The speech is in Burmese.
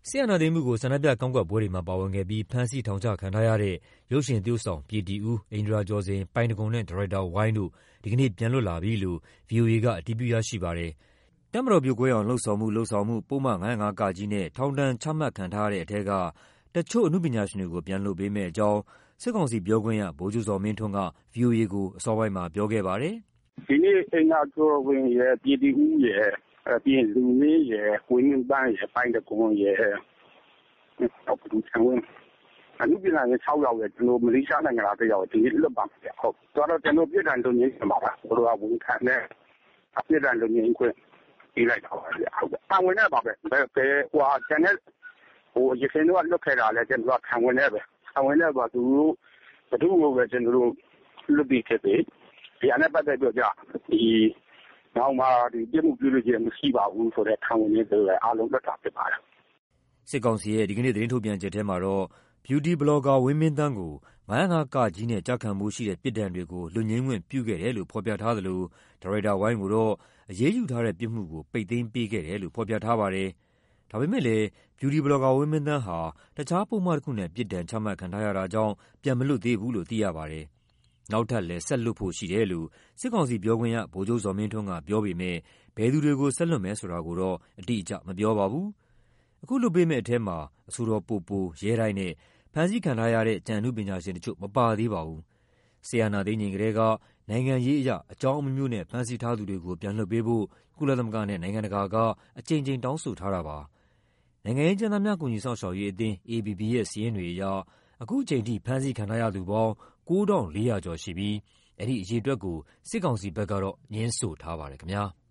စစ်အာဏာသိမ်းမှုကိုဆန္ဒပြကန့်ကွက်ပွဲတွေမှာပါဝင်ခဲ့ပြီးဖမ်းဆီးထောင်ချခံထားရတဲ့ရုပ်ရှင်သရုပ်ဆောင်ပြေတီဦး၊ဣန္ဒြာကျော်ဇင်၊ပိုင်တံခွန်နဲ့ဒါရိုက်တာဝိုင်းတို့ဒီကနေ့ပြန်လွတ်လာပြီလို့ VOA ကအတည်ပြုရရှိပါတယ်။တပ်မတော်ပြိုကွဲအောင်လှုံ့ဆော်မှုပုဒ်မ 505 (က) နဲ့ထောင်ဒဏ်ချမှတ်ခံထားရတဲ့ထဲကတချို့အနုပညာရှင်တွေကိုပြန်လွှတ်ပေးမယ့်အကြောင်းစစ်ကောင်စီပြောခွင့်ရဗိုလ်ချုပ်ဇော်မင်းထွန်းက VOA ကိုအစောပိုင်းမှာပြောခဲ့ပါတယ်။ "ဒီနေ့ဣန္ဒြာကျော်ဇင်ရယ်၊ပြေတီဦးရယ်၊ပြီးရင်လူမင်းရယ်၊ဝင်းမြင့်သန်းရယ်၊ပိုင်တံခွန်ရယ်နောက်ဘယ်သူကျန်လဲအနုပညာရှင် 6 ယောက်ရယ်မလေးရှားနိုင်ငံသားတစ်ယောက်ရယ်ဒီနေ့လွတ်ပါမယ်ဗျ။ကျွန်တော်တို့ပြစ်ဒဏ်လွတ်ငြိမ်းချင်ပါပါ။ကျွန်တော်တို့ကဝန်ခံတဲ့ပြစ်ဒဏ်လွတ်ငြိမ်းခွင့်ပေးလိုက်တာပါဗျ။ခံဝန်နဲ့ပါပဲ။ကျန်တဲ့ယခင်တုန်းကလွတ်ခဲ့တာလည်းကျွန်တော်တို့ခံဝန်နဲ့ပဲ။ခံဝန်နဲ့ပါသူတို့ဘယ်သူ့ကိုပဲကျွန်တော်တို့လွတ်ပြီးဖြစ်ပြီ။ဒီအနဲ့ပတ်သက်ပြီးတော့နောက်မှပြစ်မှုပြုလို့ခြင်းမရှိပါဘူးဆိုတဲ့ခံဝန်လေးတွေအားလုံးလွတ်တာဖြစ်ပါတယ်။ "စစ်ကောင်စီရဲ့ဒီကနေ့သတင်းထုတ်ပြန်ချက်ထဲမှာတော့ Beauty Blogger ဝင်းမင်းသန်းကို 505 (က) နဲ့ကျခံဖို့ရှိတဲ့ပြစ်ဒဏ်တွေကိုလွတ်ငြိမ်းခွင့်ပြုခဲ့တယ်လို့ဖော်ပြထားသလိုဒါရိုက်တာဝိုင်းကိုတော့အရေးယူထားတဲ့ပြစ်မှုကိုပိတ်သိမ်းပေးခဲ့တယ်လို့ဖော်ပြထားပါတယ်။ဒါပေမဲ့လည်း Beauty Blogger ဝင်းမင်းသန်းဟာတခြားပုဒ်မတစ်ခုနဲ့ပြစ်ဒဏ်ချမှတ်ခံထားရတာကြောင့်ပြန်မလွတ်သေးဘူးလို့သိရပါတယ်။နောက်ထပ်လည်းဆက်လွှတ်ဖို့ရှိတယ်လို့စစ်ကောင်စီပြောခွင့်ရဗိုလ်ချုပ်ဇော်မင်းထွန်းကပြောပေမဲ့ဘယ်သူတွေကိုဆက်လွှတ်မယ်ဆိုတာကိုတော့အတိအကျမပြောပါဘူး။အခုလွှတ်ပေးမယ့်ထဲမှာအဆိုတော်ပိုပို၊ရဲတိုက်နဲ့ဖမ်းဆီးခံထားရတဲ့ကျန်အနုပညာရှင်တချို့မပါသေးပါဘူး။စစ်အာဏာသိမ်းချိန်ကတည်းကနိုင်ငံရေးအရအကြောင်းအမျိုးမျိုးနဲ့ဖမ်းဆီးထားသူတွေကိုပြန်လွှတ်ပေးဖို့ကုလသမဂ္ဂနဲ့နိုင်ငံတကာကအကြိမ်ကြိမ်တောင်းဆိုထားတာပါ။နိုင်ငံရေးအကျဉ်းသားများကူညီစောင့်ရှောက်ရေးအသင်း AAPP ရဲ့စာရင်းတွေအရအခုချိန်ထိဖမ်းဆီးခံထားရသူပေါင်း 9,400 ကျော်ရှိပြီးအဲဒီအရေအတွက်ကိုစစ်ကောင်စီဘက်ကတော့ငြင်းဆိုထားပါတယ်ခင်ဗျာ။